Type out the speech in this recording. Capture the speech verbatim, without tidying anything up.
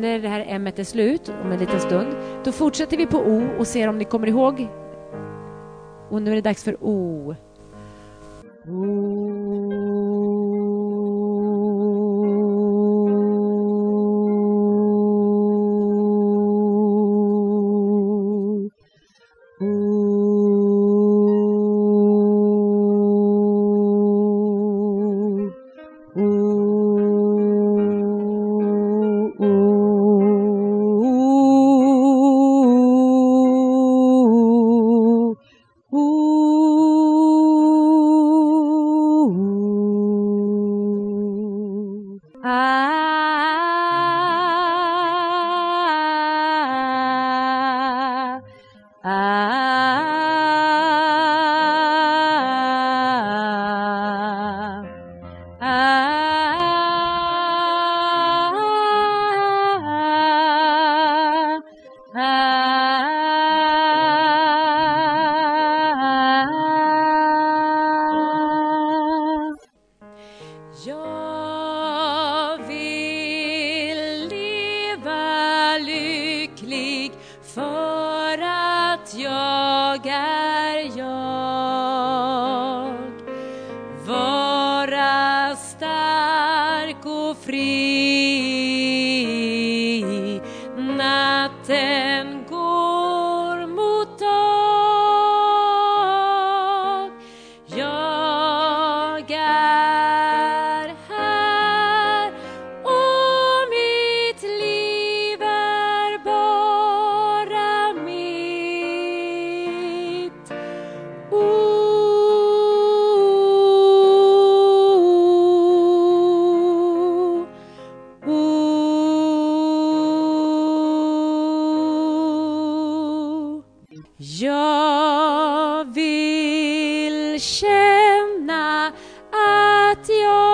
när det här ämnet är slut om en liten stund, då fortsätter vi på O och ser om ni kommer ihåg. Och nu är det dags för O. O. Jag vill känna att jag